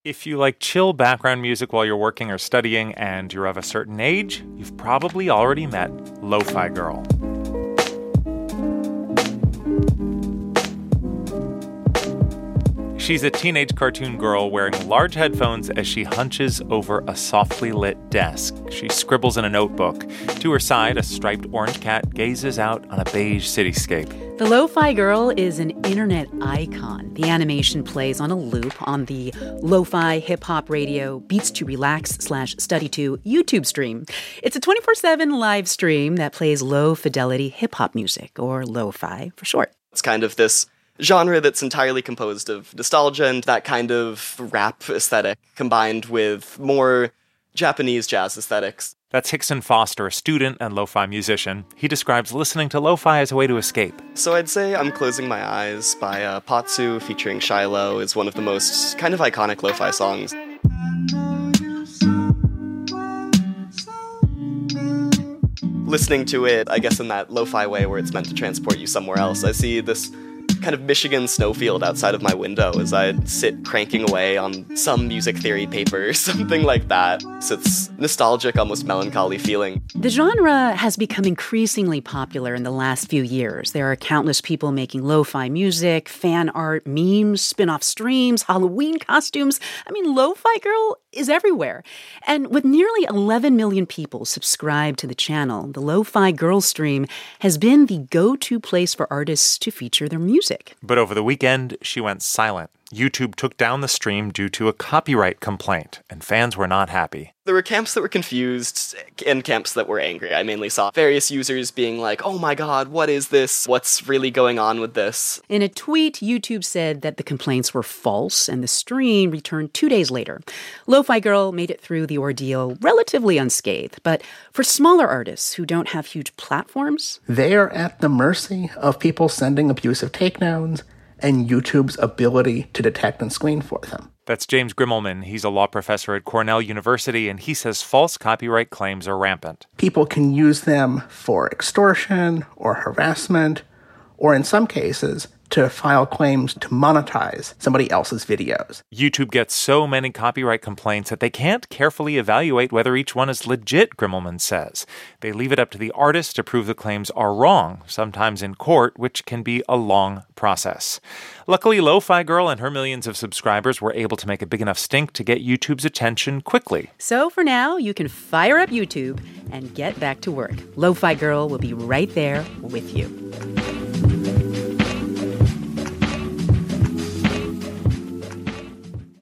If you like chill background music while you're working or studying and you're of a certain age, you've probably already met Lo-Fi Girl. She's a teenage cartoon girl wearing large headphones as she hunches over a softly lit desk. She scribbles in a notebook. To her side, a striped orange cat gazes out on a beige cityscape. The Lo-Fi Girl is an internet icon. The animation plays on a loop on the Lo-Fi Hip-Hop Radio Beats to Relax/Study to YouTube stream. It's a 24/7 live stream that plays low-fidelity hip-hop music, or lo-fi for short. It's kind of this genre that's entirely composed of nostalgia and that kind of rap aesthetic combined with more Japanese jazz aesthetics. That's Hickson Foster, a student and lo-fi musician. He describes listening to lo-fi as a way to escape. So I'd say I'm Closing My Eyes by Patsu featuring Shiloh is one of the most kind of iconic lo-fi songs. Listening to it, I guess in that lo-fi way where it's meant to transport you somewhere else, I see this kind of Michigan snowfield outside of my window as I sit cranking away on some music theory paper or something like that. So it's nostalgic, almost melancholy feeling. The genre has become increasingly popular in the last few years. There are countless people making lo-fi music, fan art, memes, spin-off streams, Halloween costumes. I mean, Lo-Fi Girl is everywhere. And with nearly 11 million people subscribed to the channel, the Lo-Fi Girl stream has been the go-to place for artists to feature their music. But over the weekend, she went silent. YouTube took down the stream due to a copyright complaint, and fans were not happy. There were camps that were confused and camps that were angry. I mainly saw various users being like, oh my god, what is this? What's really going on with this? In a tweet, YouTube said that the complaints were false, and the stream returned 2 days later. Lo-Fi Girl made it through the ordeal relatively unscathed, but for smaller artists who don't have huge platforms, they are at the mercy of people sending abusive takedowns and YouTube's ability to detect and screen for them. That's James Grimmelman. He's a law professor at Cornell University, and he says false copyright claims are rampant. People can use them for extortion or harassment, or in some cases, to file claims to monetize somebody else's videos. YouTube gets so many copyright complaints that they can't carefully evaluate whether each one is legit, Grimmelman says. They leave it up to the artist to prove the claims are wrong, sometimes in court, which can be a long process. Luckily, Lo-Fi Girl and her millions of subscribers were able to make a big enough stink to get YouTube's attention quickly. So for now, you can fire up YouTube and get back to work. Lo-Fi Girl will be right there with you.